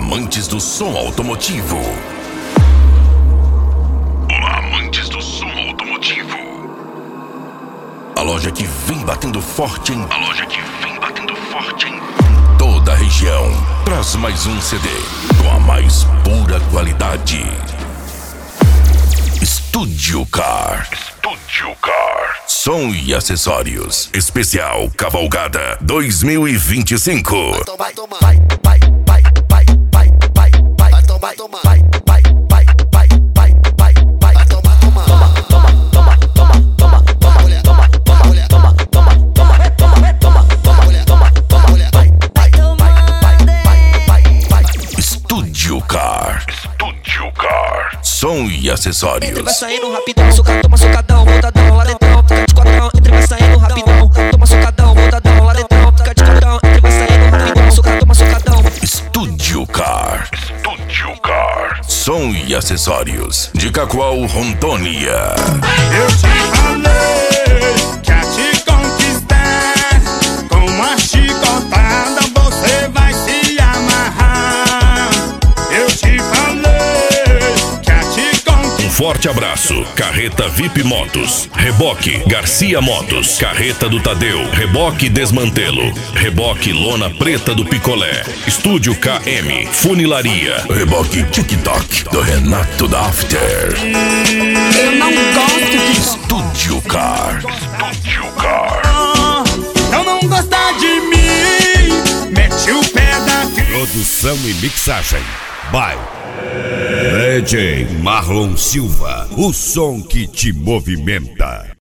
amantes do som automotivo. Olá, amantes do som automotivo. A loja que vem batendo forte em toda a região traz mais um CD com a mais pura qualidade. Studio Car. Som e acessórios. Especial Cavalgada 2025. Studio Car. Som e acessórios. Entre vai saindo rapidão, suca, toma socadão, voltadão, lá dentro, fica de quadrão. Entre vai saindo rapidão, toma socadão, voltadão, lá dentro, fica de quadrão. Entre vai saindo rapidão, suca, toma socadão. Studio Car. Som e acessórios. De Cacoal, Rondônia. Eu te falei que a te conquistar com uma chicotada você vai se amarrar. Eu te falei que a te conquistar. Um forte abraço. Carreta VIP Motos, Reboque Garcia Motos, Carreta do Tadeu, Reboque Desmantelo, Reboque Lona Preta do Picolé, Estúdio KM, Funilaria, Reboque TikTok do Renato da After. Eu não gosto de Studio Car. Então não gosta de mim, mete o pé daqui. Produção e mixagem by DJ Marlon Silva, o som que te movimenta.